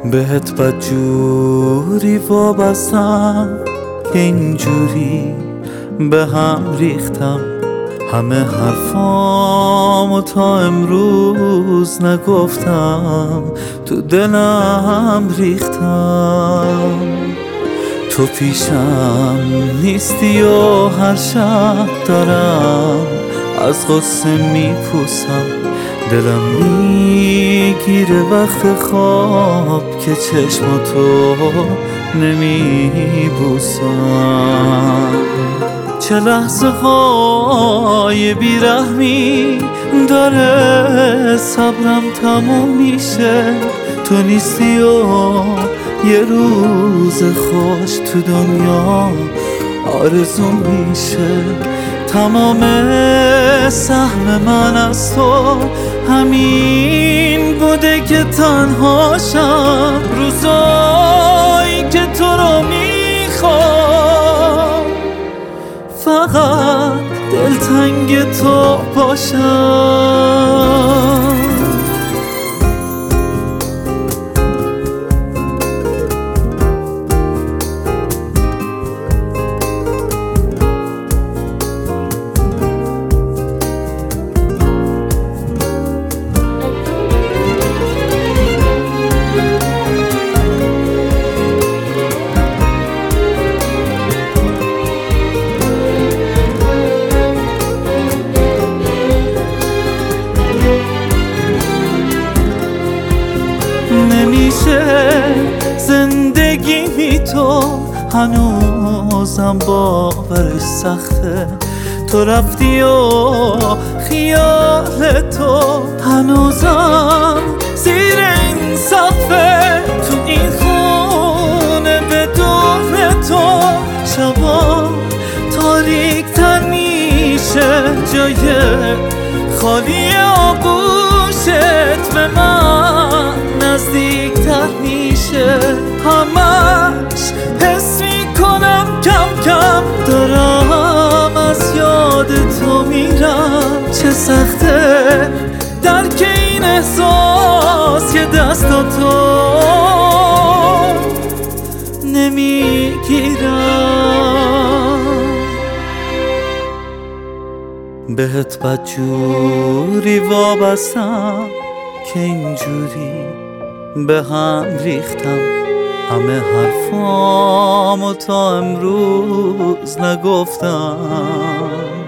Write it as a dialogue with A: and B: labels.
A: بهت بدجوری وابستم که اینجوری به هم ریختم. همه حرفامو تا امروز نگفتم، تو دلم ریختم. تو پیشم نیستی و هر شب دارم از غصه میپوسم. دلم میگیره وقت خواب که چشماتو نمیبوسم. چه لحظه های بیرحمی داره صبرم تموم میشه. تو نیستی و یه روز خوش تو دنیا آرزو میشه. تمام سهم من از تو همین بوده که تنهاشم. روزایی که تو رو میخوام فقط دلتنگ تو باشم. نمیشه زندگی بی تو، هنوزم باورش سخته. تو رفتی و خیال تو هنوزم زیر این سقفه. تو این خونه بدون تو شبا تاریک تر میشه. جای خالی آغوشت به من نزدیک تر میشه. همش حس میکنم کم کم دارم از یاد تو میرم. چه سخته درک این احساس که دستاتو نمیگیرم. بهت بدجوری وابستم که اینجوری به هم ریختم. همه حرفامو تا امروز نگفتم.